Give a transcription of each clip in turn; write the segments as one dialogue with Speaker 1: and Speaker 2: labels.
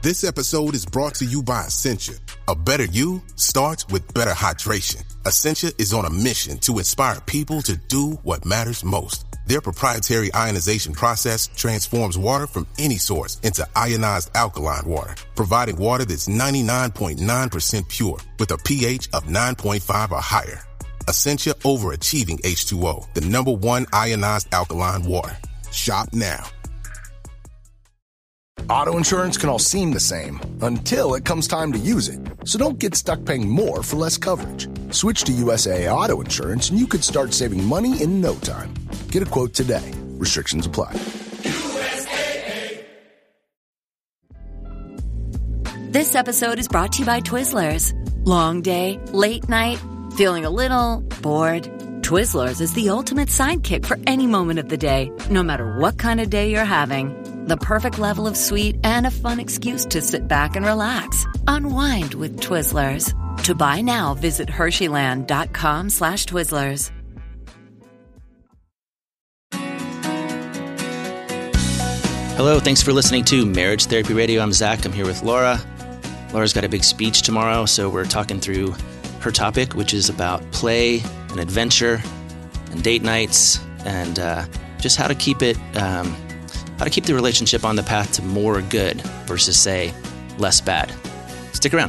Speaker 1: This episode is brought to you by Essentia. A better you starts with better hydration. Essentia is on a mission to inspire people to do what matters most. Their proprietary ionization process transforms water from any source into ionized alkaline water, providing water that's 99.9% pure with a pH of 9.5 or higher. Essentia overachieving H2O, the #1 ionized alkaline water. Shop now.
Speaker 2: Auto insurance can all seem the same until it comes time to use it. So don't get stuck paying more for less coverage. Switch to USAA Auto Insurance and you could start saving money in no time. Get a quote today. Restrictions apply.
Speaker 3: USAA. This episode is brought to you by Twizzlers. Long day, late night, feeling a little bored? Twizzlers is the ultimate sidekick for any moment of the day, no matter what kind of day you're having. The perfect level of sweet and a fun excuse to sit back and relax. Unwind with Twizzlers. To buy now, visit Hersheyland.com/Twizzlers.
Speaker 4: Hello, thanks for listening to Marriage Therapy Radio. I'm Zach. I'm here with Laura. Laura's got a big speech tomorrow, so we're talking through her topic, which is about play and adventure and date nights and just how to keep it... how to keep the relationship on the path to more good versus, say, less bad. Stick around.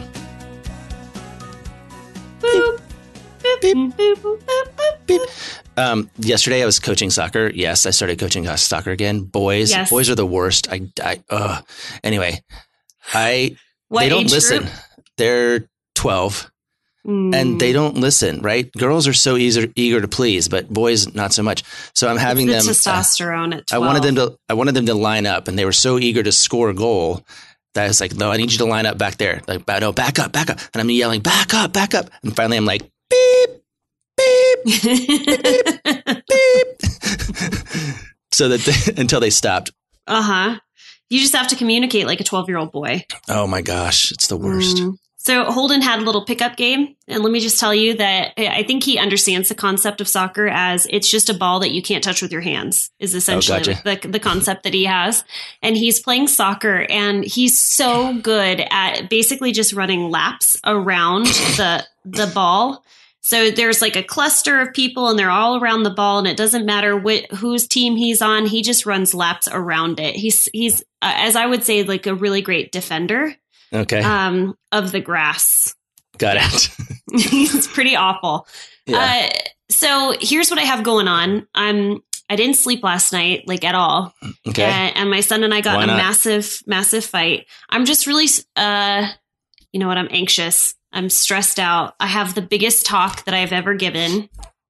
Speaker 4: Boop, beep, beep, boop, beep. Yesterday I was coaching soccer. Yes, I started coaching soccer again. Boys are the worst. Anyway, they don't listen.
Speaker 5: Group?
Speaker 4: They're 12. And they don't listen, right? Girls are so eager to please, but boys not so much. So I'm having them
Speaker 5: testosterone at 12.
Speaker 4: I wanted them to line up, and they were so eager to score a goal that I was like, "No, I need you to line up back there." Like, "No, back up!" And I'm yelling, "Back up, back up!" And finally, I'm like, "Beep, beep, beep, beep, beep." So that until they stopped.
Speaker 5: You just have to communicate like a 12-year-old boy.
Speaker 4: Oh my gosh, it's the worst.
Speaker 5: So Holden had a little pickup game, and let me just tell you that I think he understands the concept of soccer as it's just a ball that you can't touch with your hands is essentially the concept that he has. And he's playing soccer, and he's so good at basically just running laps around the ball. So there's like a cluster of people, and they're all around the ball, and it doesn't matter whose team he's on. He just runs laps around it. He's as I would say, like a really great defender.
Speaker 4: Okay.
Speaker 5: Of the grass.
Speaker 4: Got it.
Speaker 5: It's pretty awful.
Speaker 4: Yeah.
Speaker 5: So here's what I have going on. I didn't sleep last night, like at all.
Speaker 4: Okay.
Speaker 5: And my son and I got in a massive fight. I'm just really, you know what? I'm anxious. I'm stressed out. I have the biggest talk that I've ever given.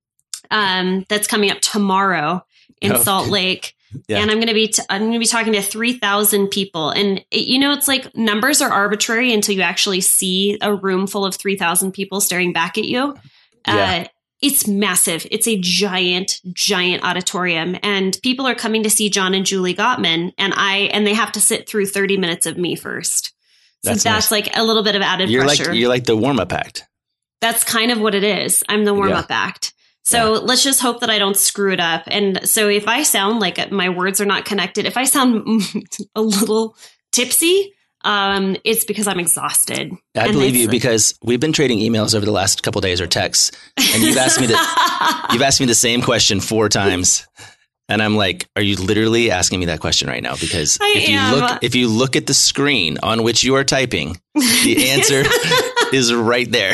Speaker 5: That's coming up tomorrow in Salt Lake. Yeah. And I'm going to be talking to 3,000 people. And it's like numbers are arbitrary until you actually see a room full of 3,000 people staring back at you. Yeah. It's massive. It's a giant auditorium, and people are coming to see John and Julie Gottman, and they have to sit through 30 minutes of me first. So that's nice. Like a little bit of added pressure.
Speaker 4: You're like the warm-up act.
Speaker 5: That's kind of what it is. I'm the warm-up act. So let's just hope that I don't screw it up. And so if I sound like my words are not connected, if I sound a little tipsy, it's because I'm exhausted.
Speaker 4: I believe you, because we've been trading emails over the last couple of days, or texts, and you've asked me the same question 4 times. And I'm like, are you literally asking me that question right now? Because if you look at the screen on which you are typing, the answer is right there.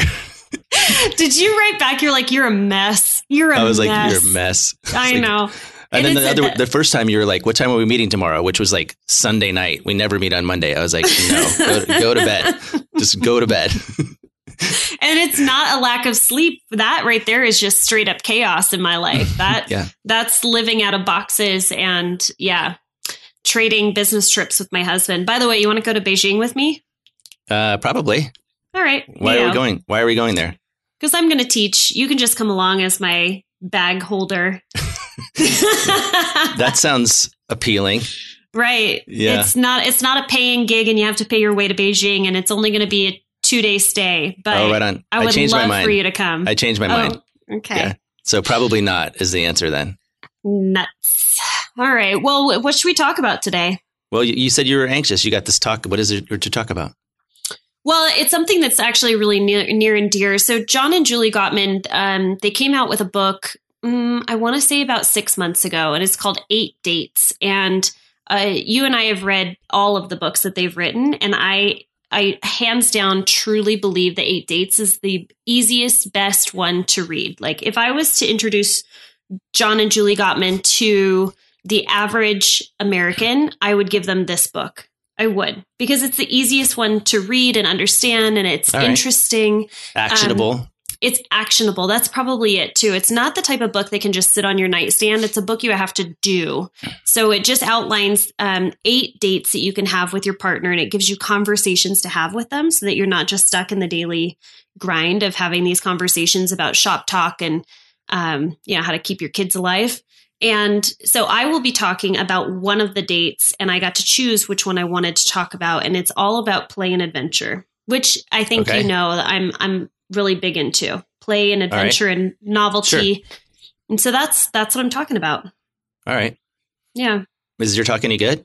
Speaker 5: Did you write back? You're like, you're a mess.
Speaker 4: I was like, you're a mess.
Speaker 5: I know.
Speaker 4: And then the first time you were like, what time are we meeting tomorrow? Which was like Sunday night. We never meet on Monday. I was like, no, go to bed. Just go to bed.
Speaker 5: And it's not a lack of sleep. That right there is just straight up chaos in my life. That's living out of boxes and trading business trips with my husband. By the way, you want to go to Beijing with me?
Speaker 4: Probably.
Speaker 5: All right.
Speaker 4: Why are we going? Why are we going there?
Speaker 5: Because I'm going to teach. You can just come along as my bag holder.
Speaker 4: That sounds appealing.
Speaker 5: Right.
Speaker 4: Yeah.
Speaker 5: It's not a paying gig, and you have to pay your way to Beijing, and it's only going to be a 2-day stay. But
Speaker 4: right on.
Speaker 5: I would love for you to come.
Speaker 4: I changed my mind.
Speaker 5: Okay.
Speaker 4: Yeah. So probably not is the answer then.
Speaker 5: Nuts. All right. Well, what should we talk about today?
Speaker 4: Well, you said you were anxious. You got this talk. What is it to talk about?
Speaker 5: Well, it's something that's actually really near and dear. So John and Julie Gottman, they came out with a book, I want to say about 6 months ago, and it's called 8 Dates. And you and I have read all of the books that they've written, and I hands down truly believe that 8 Dates is the easiest, best one to read. Like if I was to introduce John and Julie Gottman to the average American, I would give them this book. I would, because it's the easiest one to read and understand, and it's interesting.
Speaker 4: Actionable.
Speaker 5: It's actionable. That's probably it too. It's not the type of book that can just sit on your nightstand. It's a book you have to do. So it just outlines 8 dates that you can have with your partner, and it gives you conversations to have with them so that you're not just stuck in the daily grind of having these conversations about shop talk and how to keep your kids alive. And so I will be talking about one of the dates, and I got to choose which one I wanted to talk about. And it's all about play and adventure, which I think you know that I'm really big into. Play and adventure and novelty. Sure. And so that's what I'm talking about.
Speaker 4: All right.
Speaker 5: Yeah.
Speaker 4: Is your talk any good?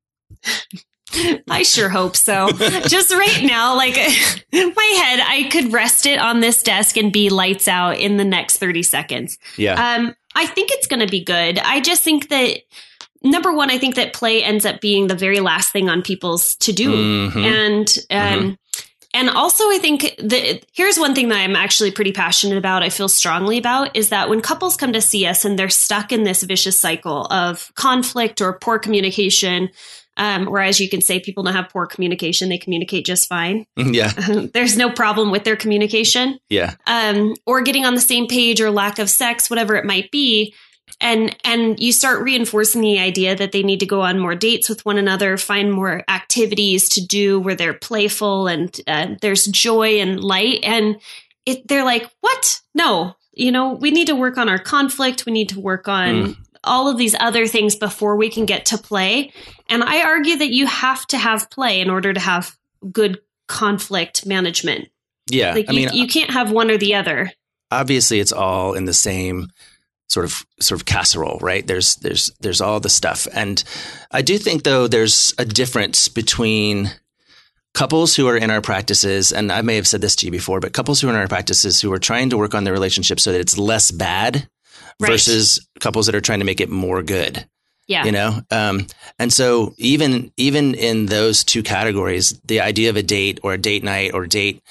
Speaker 5: I sure hope so. Just right now, like my head, I could rest it on this desk and be lights out in the next 30 seconds.
Speaker 4: Yeah.
Speaker 5: I think it's going to be good. I just think that, number one, I think that play ends up being the very last thing on people's to-do. Mm-hmm. And also I think that here's one thing that I'm actually pretty passionate about, I feel strongly about, is that when couples come to see us and they're stuck in this vicious cycle of conflict or poor communication, whereas you can say people don't have poor communication, they communicate just fine.
Speaker 4: Yeah.
Speaker 5: There's no problem with their communication.
Speaker 4: Yeah.
Speaker 5: Or getting on the same page or lack of sex, whatever it might be. And you start reinforcing the idea that they need to go on more dates with one another, find more activities to do where they're playful and there's joy and light. And they're like, what? No, we need to work on our conflict. We need to work on all of these other things before we can get to play. And I argue that you have to have play in order to have good conflict management.
Speaker 4: Yeah.
Speaker 5: Like you can't have one or the other.
Speaker 4: Obviously it's all in the same sort of casserole, right? There's all the stuff. And I do think though, there's a difference between couples who are in our practices, and I may have said this to you before, but couples who are in our practices who are trying to work on their relationship so that it's less bad versus couples that are trying to make it more good.
Speaker 5: Yeah.
Speaker 4: And so even in those two categories, the idea of a date or a date night or date,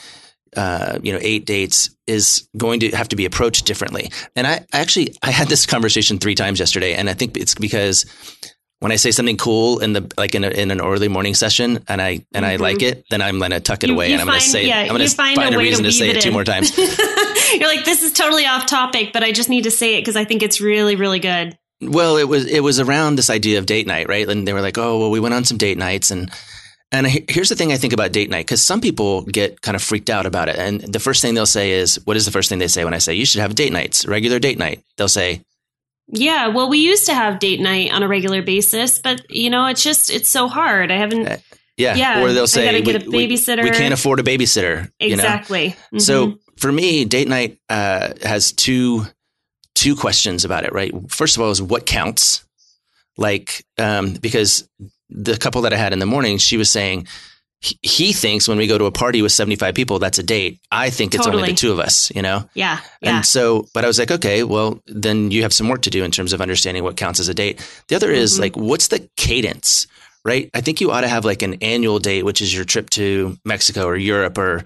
Speaker 4: 8 dates is going to have to be approached differently. And I had this conversation 3 times yesterday, and I think it's because when I say something cool in an early morning session and I like it, then I'm going to tuck it away and I'm going to say I'm going to find a reason to say it 2 more times.
Speaker 5: You're like, this is totally off topic, but I just need to say it because I think it's really, really good.
Speaker 4: Well, it was around this idea of date night, right? And they were like, oh, well, we went on some date nights. And here's the thing I think about date night, because some people get kind of freaked out about it. And the first thing they'll say is, what is the first thing they say when I say you should have date nights, regular date night? They'll say,
Speaker 5: yeah, well, we used to have date night on a regular basis, but it's so hard. I haven't.
Speaker 4: Yeah. Or they'll say,
Speaker 5: I gotta get a babysitter.
Speaker 4: We can't afford a babysitter.
Speaker 5: Exactly. Mm-hmm.
Speaker 4: So for me, date night has two questions about it, right? First of all is what counts? Like, because the couple that I had in the morning, she was saying he thinks when we go to a party with 75 people, that's a date. I think it's only the 2 of us,
Speaker 5: Yeah.
Speaker 4: And so, but I was like, okay, well, then you have some work to do in terms of understanding what counts as a date. The other is like, what's the cadence, right? I think you ought to have like an annual date, which is your trip to Mexico or Europe or,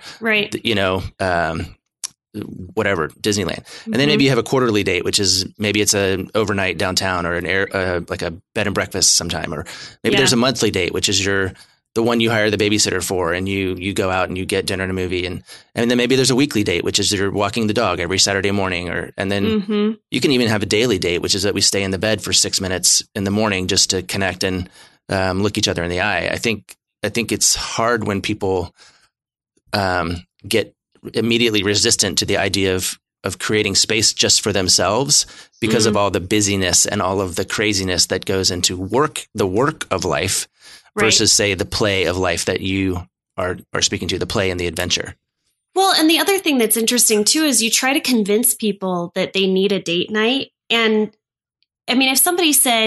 Speaker 4: whatever, Disneyland. And then maybe you have a quarterly date, which is maybe it's an overnight downtown or like a bed and breakfast sometime, or maybe there's a monthly date, which is the one you hire the babysitter for, and you go out and you get dinner and a movie. And then maybe there's a weekly date, which is you're walking the dog every Saturday morning, and then you can even have a daily date, which is that we stay in the bed for 6 minutes in the morning just to connect and look each other in the eye. I think it's hard when people get immediately resistant to the idea of creating space just for themselves because of all the busyness and all of the craziness that goes into the work of life versus say the play of life that you are speaking to, the play and the adventure.
Speaker 5: Well, and the other thing that's interesting too, is you try to convince people that they need a date night. And I mean, if somebody said,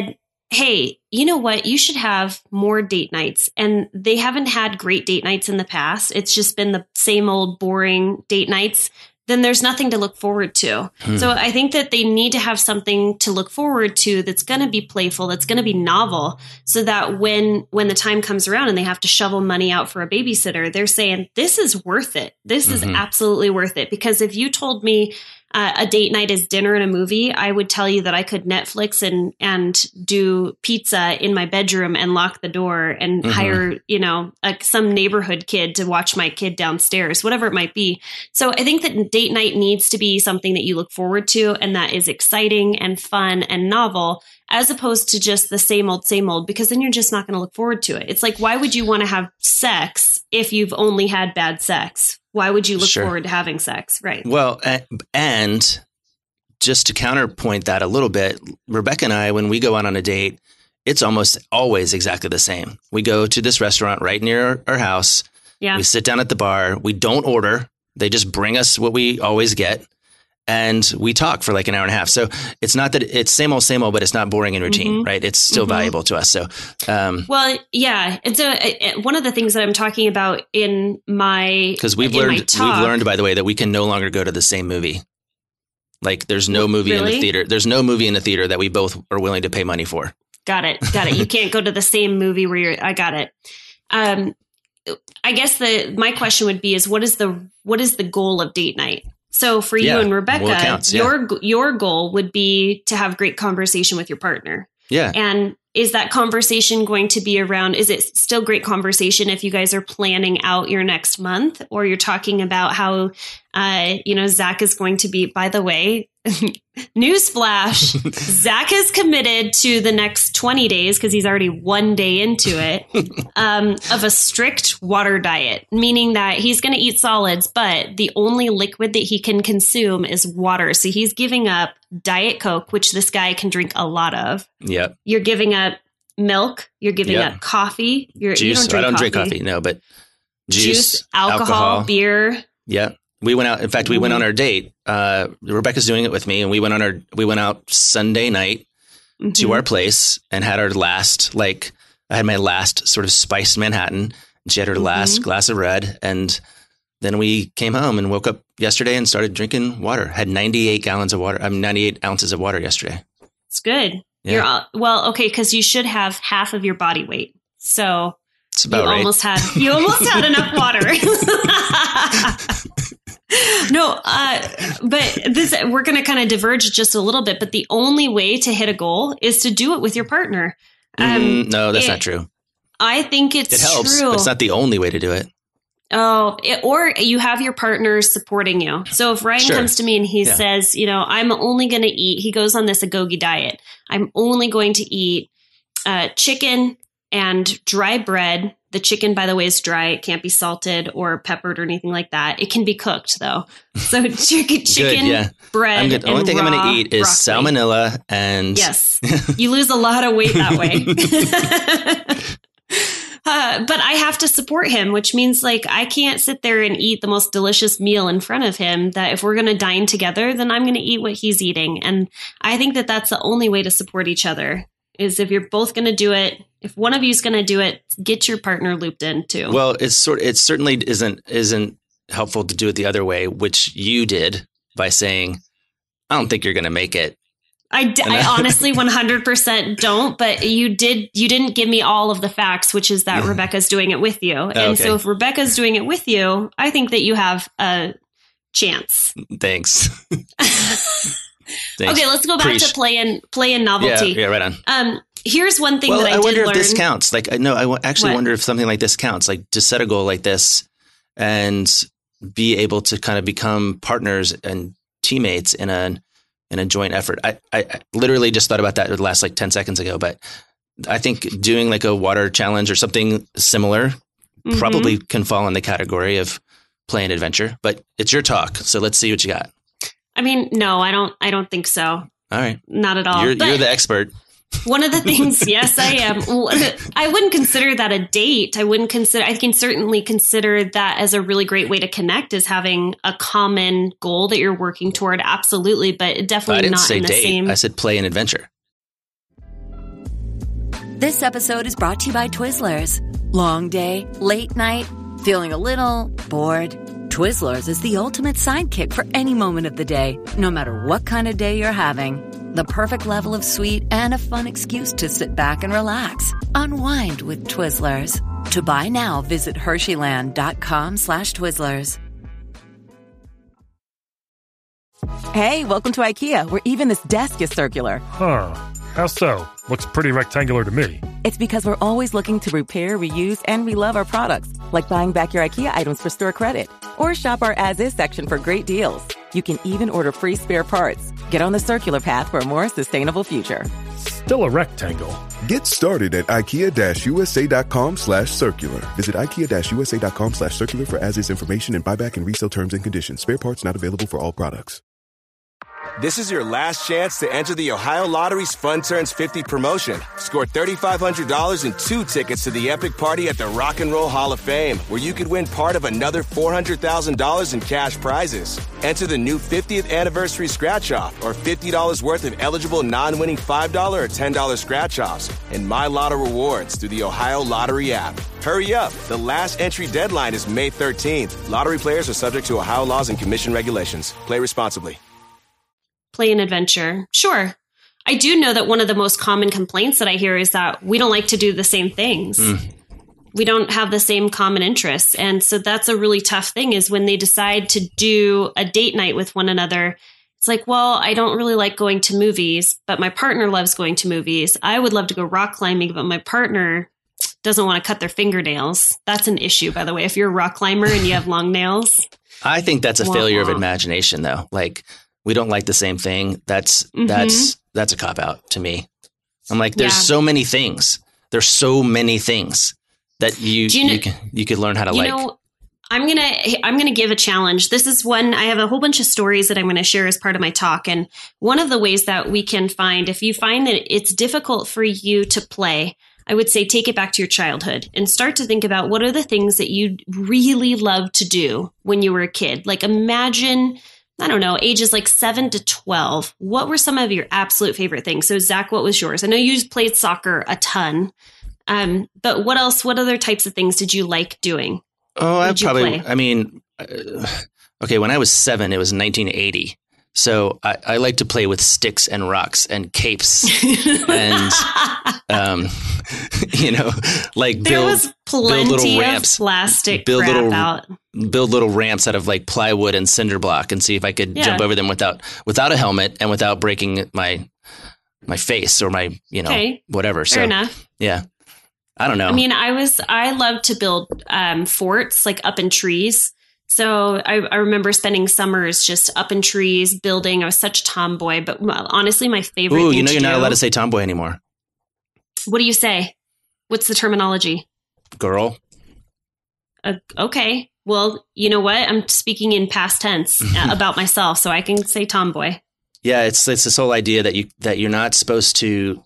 Speaker 5: hey, you know what? You should have more date nights. And they haven't had great date nights in the past. It's just been the same old boring date nights. Then there's nothing to look forward to. So I think that they need to have something to look forward to that's going to be playful, that's going to be novel, so that when the time comes around and they have to shovel money out for a babysitter, they're saying, this is worth it. This is absolutely worth it. Because if you told me a date night is dinner and a movie, I would tell you that I could Netflix and do pizza in my bedroom and lock the door and hire, some neighborhood kid to watch my kid downstairs, whatever it might be. So I think that date night needs to be something that you look forward to and that is exciting and fun and novel, as opposed to just the same old, because then you're just not going to look forward to it. It's like, why would you want to have sex if you've only had bad sex? Why would you look forward to having sex? Right.
Speaker 4: Well, and just to counterpoint that a little bit, Rebecca and I, when we go out on a date, it's almost always exactly the same. We go to this restaurant right near our house.
Speaker 5: Yeah.
Speaker 4: We sit down at the bar. We don't order. They just bring us what we always get. And we talk for like an hour and a half. So it's not that it's same old, but it's not boring and routine, right? It's still valuable to us. So,
Speaker 5: well, yeah. And so one of the things that I'm talking about in my,
Speaker 4: because we've learned, by the way, that we can no longer go to the same movie. Like there's no movie in the theater. There's no movie in the theater that we both are willing to pay money for.
Speaker 5: Got it. You can't go to the same movie where I got it. I guess my question would be is what is the goal of date night? So for you and Rebecca, your goal would be to have great conversation with your partner.
Speaker 4: Yeah.
Speaker 5: And is that conversation going to be around, is it still great conversation if you guys are planning out your next month, or you're talking about how, Zach is going to be, by the way, newsflash, Zach is committed to the next 20 days, because he's already 1 day into it, of a strict water diet, meaning that he's going to eat solids, but the only liquid that he can consume is water. So he's giving up Diet Coke, which this guy can drink a lot of.
Speaker 4: Yep.
Speaker 5: You're giving up milk. You're giving up coffee.
Speaker 4: Juice.
Speaker 5: You don't drink
Speaker 4: I don't drink coffee. No, but juice,
Speaker 5: alcohol, beer.
Speaker 4: Yeah. We went out. In fact, we went on our date. Rebecca's doing it with me, and we went out Sunday night to our place and had our last, I had my last sort of spiced Manhattan, and she had her last glass of red, and then we came home and woke up yesterday and started drinking water. Had 98 gallons of water. 98 ounces of water yesterday.
Speaker 5: It's good.
Speaker 4: Yeah.
Speaker 5: Okay, because you should have half of your body weight. So
Speaker 4: it's about right.
Speaker 5: You almost had enough water. No, but we're going to kind of diverge just a little bit. But the only way to hit a goal is to do it with your partner.
Speaker 4: No, that's not true.
Speaker 5: I think it
Speaker 4: helps,
Speaker 5: true.
Speaker 4: But it's not the only way to do it.
Speaker 5: Or you have your partner supporting you. So if Ryan comes to me and he says, I'm only going to eat, he goes on this Agogi diet. I'm only going to eat chicken and dry bread. The chicken, by the way, is dry. It can't be salted or peppered or anything like that. It can be cooked, though. So chicken, bread,
Speaker 4: The only thing I'm going to eat is salmonella. And
Speaker 5: yes, you lose a lot of weight that way. But I have to support him, which means I can't sit there and eat the most delicious meal in front of him. That if we're going to dine together, then I'm going to eat what he's eating. And I think that that's the only way to support each other. Is if you're both going to do it, if one of you's going to do it, get your partner looped in too.
Speaker 4: Well, it certainly isn't helpful to do it the other way, which you did by saying, "I don't think you're going to make it."
Speaker 5: I honestly 100% don't, but you didn't give me all of the facts, which is that Rebecca's doing it with you. And so if Rebecca's doing it with you, I think that you have a chance.
Speaker 4: Thanks.
Speaker 5: Okay, let's go back to play and novelty.
Speaker 4: Yeah, right on.
Speaker 5: Here's one thing that I did learn.
Speaker 4: I wonder if this counts. I actually wonder if something like this counts. To set a goal like this and be able to kind of become partners and teammates in a joint effort. I literally just thought about that the last 10 seconds ago, but I think doing a water challenge or something similar probably can fall in the category of play and adventure. But it's your talk, so let's see what you got.
Speaker 5: I mean, no, I don't think so.
Speaker 4: All right.
Speaker 5: Not at all.
Speaker 4: You're the expert.
Speaker 5: One of the things, yes, I am. I wouldn't consider that a date. I can certainly consider that as a really great way to connect, is having a common goal that you're working toward. Absolutely. But definitely not in the same.
Speaker 4: I said play and adventure.
Speaker 3: This episode is brought to you by Twizzlers. Long day, late night, feeling a little bored? Twizzlers is the ultimate sidekick for any moment of the day, no matter what kind of day you're having. The perfect level of sweet and a fun excuse to sit back and relax. Unwind with Twizzlers. To buy now, visit Hersheyland.com/Twizzlers.
Speaker 6: Hey, welcome to IKEA, where even this desk is circular.
Speaker 7: Huh. How so? Looks pretty rectangular to me.
Speaker 6: It's because we're always looking to repair, reuse, and relove our products, like buying back your IKEA items for store credit. Or shop our as-is section for great deals. You can even order free spare parts. Get on the circular path for a more sustainable future.
Speaker 7: Still a rectangle.
Speaker 8: Get started at IKEA-USA.com/circular. Visit IKEA-USA.com/circular for as-is information and buyback and resale terms and conditions. Spare parts not available for all products.
Speaker 9: This is your last chance to enter the Ohio Lottery's Fun Turns 50 promotion. Score $3,500 and 2 tickets to the epic party at the Rock and Roll Hall of Fame, where you could win part of another $400,000 in cash prizes. Enter the new 50th anniversary scratch-off or $50 worth of eligible non-winning $5 or $10 scratch-offs and My Lotto rewards through the Ohio Lottery app. Hurry up. The last entry deadline is May 13th. Lottery players are subject to Ohio laws and commission regulations. Play responsibly.
Speaker 5: Play an adventure. Sure. I do know that one of the most common complaints that I hear is that we don't like to do the same things. We don't have the same common interests. And so that's a really tough thing, is when they decide to do a date night with one another. It's like, well, I don't really like going to movies, but my partner loves going to movies. I would love to go rock climbing, but my partner doesn't want to cut their fingernails. That's an issue, by the way. If you're a rock climber and you have long nails.
Speaker 4: I think that's a failure of imagination, though. Like, we don't like the same thing. That's a cop-out to me. I'm like, there's so many things. There's so many things that you could learn how to like.
Speaker 5: I'm gonna give a challenge. This is one. I have a whole bunch of stories that I'm going to share as part of my talk. And one of the ways that we can find, if you find that it's difficult for you to play, I would say take it back to your childhood and start to think about what are the things that you really loved to do when you were a kid. Like, imagine, I don't know, ages like 7 to 12. What were some of your absolute favorite things? So, Zach, what was yours? I know you played soccer a ton, but what else? What other types of things did you like doing?
Speaker 4: Oh, when I was 7, it was 1980. So I like to play with sticks and rocks and capes and, like
Speaker 5: there was plenty little ramps, of plastic
Speaker 4: build little ramps out of like plywood and cinder block and see if I could jump over them without a helmet and without breaking my face or my, whatever.
Speaker 5: Fair enough.
Speaker 4: Yeah. I don't know.
Speaker 5: I mean, I love to build forts like up in trees. So I remember spending summers just up in trees building. I was such a tomboy, but honestly, my favorite thing
Speaker 4: you're not allowed to say tomboy anymore.
Speaker 5: What do you say? What's the terminology?
Speaker 4: Girl.
Speaker 5: Okay. Well, you know what? I'm speaking in past tense about myself, so I can say tomboy.
Speaker 4: Yeah, it's this whole idea that you're not supposed to.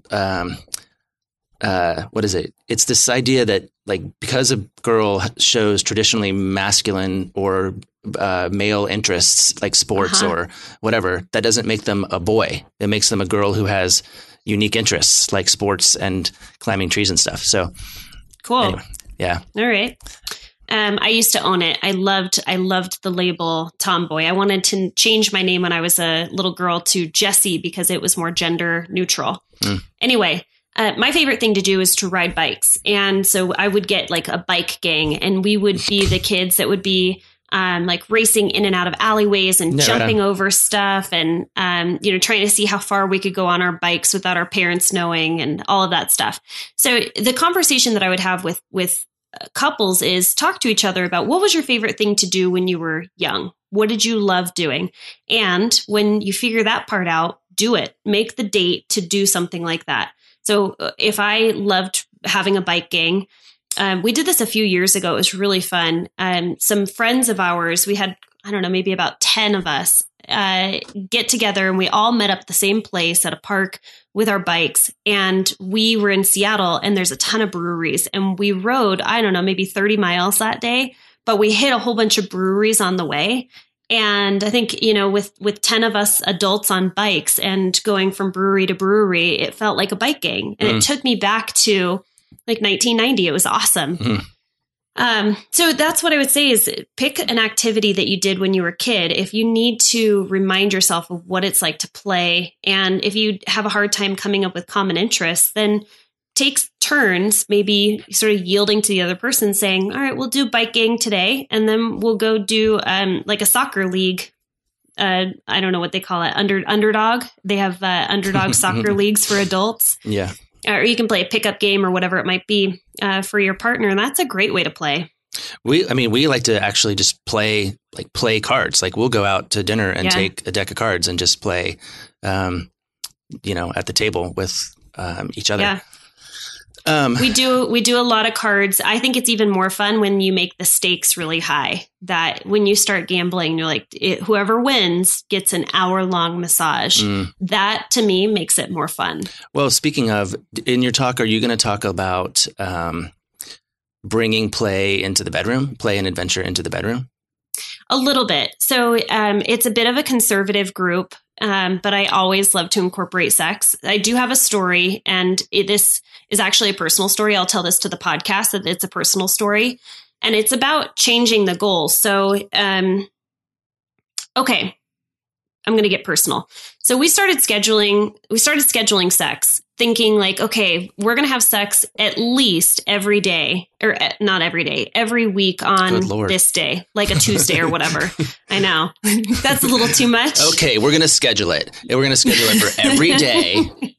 Speaker 4: What is it? It's this idea that, like, because a girl shows traditionally masculine or male interests like sports or whatever, that doesn't make them a boy. It makes them a girl who has unique interests like sports and climbing trees and stuff. So
Speaker 5: cool.
Speaker 4: Anyway, yeah.
Speaker 5: All right. I used to own it. I loved the label tomboy. I wanted to change my name when I was a little girl to Jessie because it was more gender neutral. Anyway. My favorite thing to do is to ride bikes. And so I would get like a bike gang and we would be the kids that would be like racing in and out of alleyways and jumping over stuff and, trying to see how far we could go on our bikes without our parents knowing and all of that stuff. So the conversation that I would have with couples is talk to each other about what was your favorite thing to do when you were young? What did you love doing? And when you figure that part out, do it. Make the date to do something like that. So if I loved having a bike gang, we did this a few years ago. It was really fun. Some friends of ours, we had, I don't know, maybe about 10 of us get together and we all met up at the same place at a park with our bikes. And we were in Seattle and there's a ton of breweries and we rode, I don't know, maybe 30 miles that day, but we hit a whole bunch of breweries on the way. And I think, with 10 of us adults on bikes and going from brewery to brewery, it felt like a bike gang. And it took me back to like 1990. It was awesome. So that's what I would say is pick an activity that you did when you were a kid. If you need to remind yourself of what it's like to play, and if you have a hard time coming up with common interests, then take turns, maybe sort of yielding to the other person, saying, all right, we'll do bike gang today. And then we'll go do like a soccer league. I don't know what they call it. Underdog. They have underdog soccer leagues for adults.
Speaker 4: Yeah.
Speaker 5: Or you can play a pickup game or whatever it might be for your partner. And that's a great way to play.
Speaker 4: We like to actually just play cards. Like we'll go out to dinner and take a deck of cards and just play, at the table with each other. Yeah. We do a lot of cards. I think it's even more fun when you make the stakes really high, that when you start gambling, you're like, whoever wins gets an hour-long massage. That to me makes it more fun. Well, speaking of, in your talk, are you going to talk about bringing play into the bedroom, play and adventure into the bedroom? A little bit. So it's a bit of a conservative group, but I always love to incorporate sex. I do have a story, and this is actually a personal story. I'll tell this to the podcast that it's a personal story, and it's about changing the goal. So, okay, I'm going to get personal. So we started scheduling sex, thinking like, okay, we're going to have sex at least every day, or not every day, every week on this day, like a Tuesday or whatever. I know that's a little too much. Okay, we're going to schedule it. We're going to schedule it for every day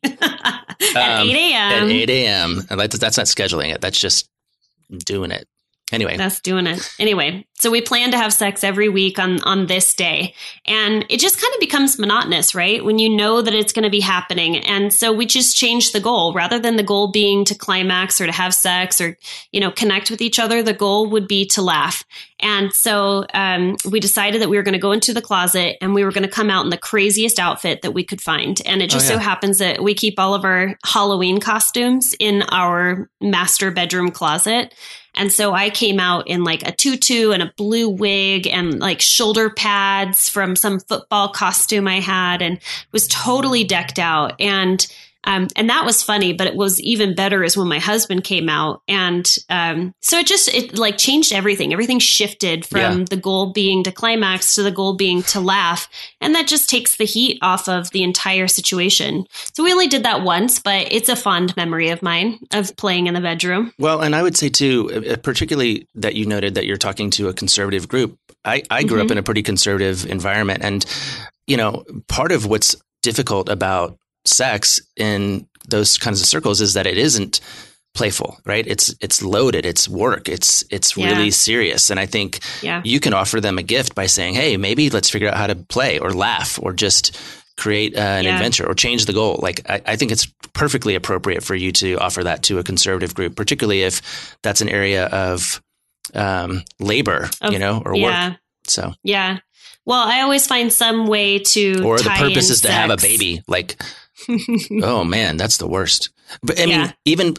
Speaker 4: at 8 a.m. At 8 a.m. That's not scheduling it. That's just doing it. Anyway. That's doing it. Anyway, so we plan to have sex every week on this day. And it just kind of becomes monotonous, right? When you know that it's going to be happening. And so we just changed the goal. Rather than the goal being to climax or to have sex or, connect with each other, the goal would be to laugh. And so we decided that we were going to go into the closet and we were going to come out in the craziest outfit that we could find. And it just so happens that we keep all of our Halloween costumes in our master bedroom closet. And so I came out in like a tutu and a blue wig and like shoulder pads from some football costume I had, and was totally decked out. And that was funny, but it was even better is when my husband came out. And so it like changed everything. Everything shifted from the goal being to climax to the goal being to laugh. And that just takes the heat off of the entire situation. So we only did that once, but it's a fond memory of mine of playing in the bedroom. Well, and I would say too, particularly that you noted that you're talking to a conservative group. I grew up in a pretty conservative environment. And, part of what's difficult about sex in those kinds of circles is that it isn't playful, right? It's loaded, it's work, it's really serious. And I think you can offer them a gift by saying, hey, maybe let's figure out how to play or laugh or just create an adventure or change the goal. Like I think it's perfectly appropriate for you to offer that to a conservative group, particularly if that's an area of labor, or work. So well, I always find some way to or the purpose is to have a baby. Like, oh man, that's the worst. But I'll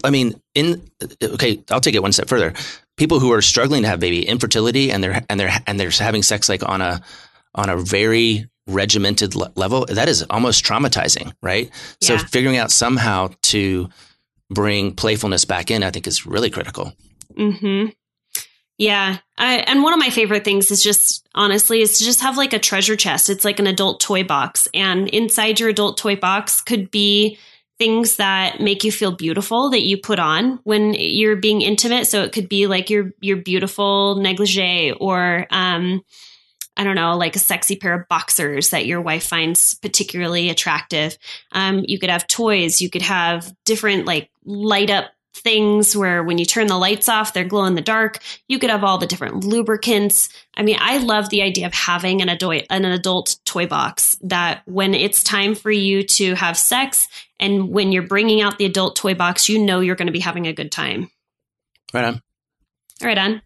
Speaker 4: take it one step further. People who are struggling to have baby, infertility, and they're having sex like on a very regimented level, that is almost traumatizing, right? Yeah. So figuring out somehow to bring playfulness back in, I think, is really critical. Mm-hmm. Yeah. And one of my favorite things is just, honestly, is to just have like a treasure chest. It's like an adult toy box. And inside your adult toy box could be things that make you feel beautiful that you put on when you're being intimate. So it could be like your beautiful negligee or, I don't know, like a sexy pair of boxers that your wife finds particularly attractive. You could have toys. You could have different like light up things where when you turn the lights off, they're glow in the dark. You could have all the different lubricants. I mean, I love the idea of having an adult toy box that when it's time for you to have sex and when you're bringing out the adult toy box, you're going to be having a good time. Right on. Right on.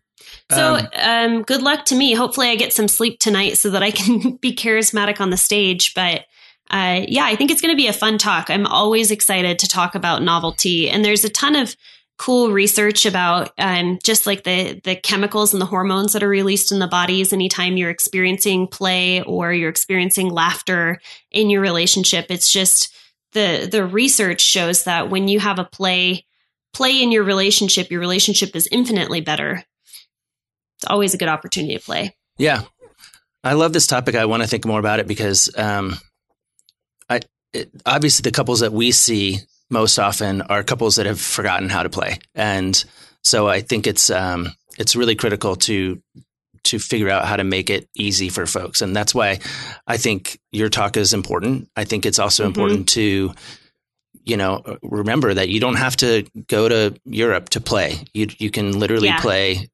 Speaker 4: So good luck to me. Hopefully I get some sleep tonight so that I can be charismatic on the stage. But I think it's going to be a fun talk. I'm always excited to talk about novelty. And there's a ton of
Speaker 5: cool research about just like the chemicals and the hormones that are released in the bodies anytime you're experiencing play or you're experiencing laughter in your relationship. It's just the research shows that when you have a play in your relationship is infinitely better. It's always a good opportunity to play.
Speaker 4: Yeah. I love this topic. I want to think more about it because obviously the couples that we see most often are couples that have forgotten how to play. And so I think it's really critical to figure out how to make it easy for folks. And that's why I think your talk is important. I think it's also important to, remember that you don't have to go to Europe to play. You can literally play,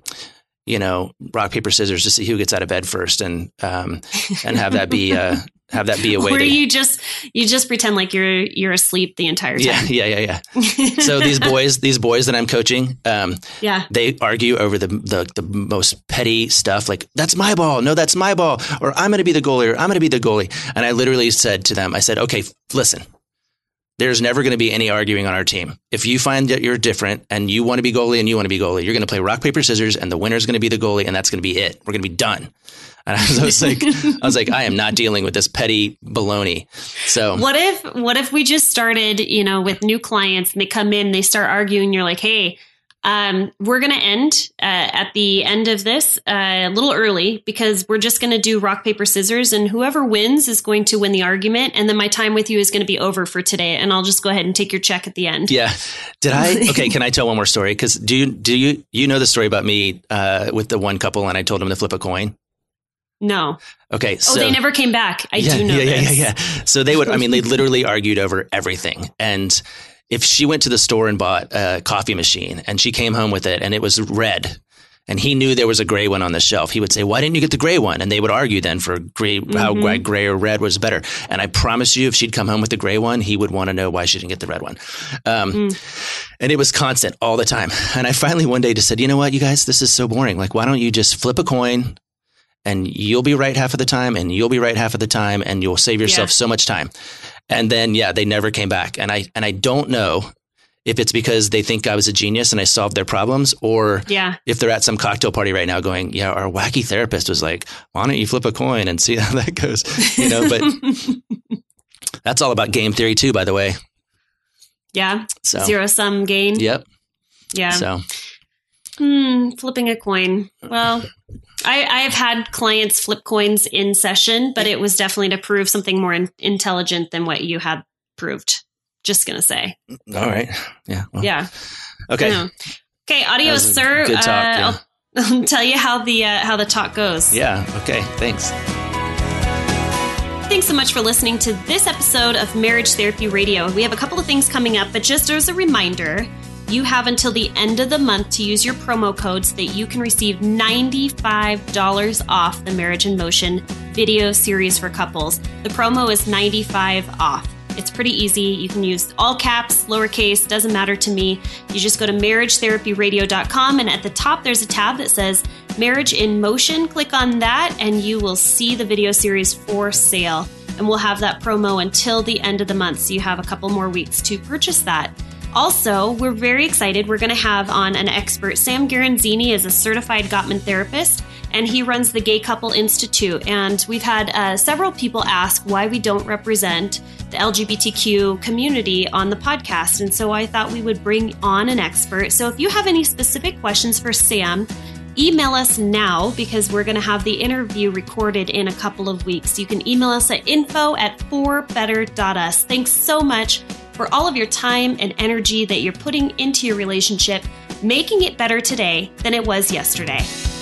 Speaker 4: rock, paper, scissors to see who gets out of bed first and have that be a way
Speaker 5: where you just pretend like you're asleep the entire time.
Speaker 4: Yeah. So these boys that I'm coaching, they argue over the most petty stuff. Like, that's my ball. No, that's my ball. Or I'm going to be the goalie, or I'm going to be the goalie. And I literally said to them, I said, okay, listen, there's never going to be any arguing on our team. If you find that you're different and you want to be goalie and you want to be goalie, you're going to play rock, paper, scissors, and the winner's going to be the goalie, and that's going to be it. We're going to be done. And I was like, I am not dealing with this petty baloney. So
Speaker 5: what if we just started, with new clients and they come in, they start arguing. You're like, hey, we're going to end at the end of this a little early because we're just going to do rock, paper, scissors, and whoever wins is going to win the argument. And then my time with you is going to be over for today. And I'll just go ahead and take your check at the end. Yeah.
Speaker 4: Okay. Can I tell one more story? Because do you know the story about me with the one couple and I told them to flip a coin?
Speaker 5: No.
Speaker 4: Okay. So
Speaker 5: they never came back. I do know this.
Speaker 4: Yeah. So they literally argued over everything. And if she went to the store and bought a coffee machine and she came home with it and it was red and he knew there was a gray one on the shelf, he would say, why didn't you get the gray one? And they would argue then for gray, how gray or red was better. And I promise you, if she'd come home with the gray one, he would want to know why she didn't get the red one. And it was constant all the time. And I finally one day just said, you know what, you guys, this is so boring. Like, why don't you just flip a coin? And you'll be right half of the time, and you'll be right half of the time, and you'll save yourself so much time. And then, they never came back. And I don't know if it's because they think I was a genius and I solved their problems, or if they're at some cocktail party right now going, our wacky therapist was like, why don't you flip a coin and see how that goes? But that's all about game theory too, by the way.
Speaker 5: Yeah. So. Zero-sum game.
Speaker 4: Yep.
Speaker 5: Yeah.
Speaker 4: So.
Speaker 5: Flipping a coin. Well, I have had clients flip coins in session, but it was definitely to prove something more intelligent than what you had proved. Just going to say.
Speaker 4: All right. Yeah. Well.
Speaker 5: Yeah.
Speaker 4: Okay.
Speaker 5: Okay. Adios, sir.
Speaker 4: Good talk.
Speaker 5: I'll tell you how the talk goes.
Speaker 4: Yeah. Okay. Thanks.
Speaker 5: Thanks so much for listening to this episode of Marriage Therapy Radio. We have a couple of things coming up, but just as a reminder, you have until the end of the month to use your promo code so that you can receive $95 off the Marriage in Motion video series for couples. The promo is $95 off. It's pretty easy. You can use all caps, lowercase, doesn't matter to me. You just go to marriagetherapyradio.com, and at the top there's a tab that says Marriage in Motion. Click on that and you will see the video series for sale. And we'll have that promo until the end of the month, so you have a couple more weeks to purchase that. Also, we're very excited. We're going to have on an expert. Sam Garanzini is a certified Gottman therapist, and he runs the Gay Couple Institute. And we've had several people ask why we don't represent the LGBTQ community on the podcast. And so I thought we would bring on an expert. So if you have any specific questions for Sam, email us now, because we're going to have the interview recorded in a couple of weeks. You can email us at info@forbetter.us. Thanks so much for all of your time and energy that you're putting into your relationship, making it better today than it was yesterday.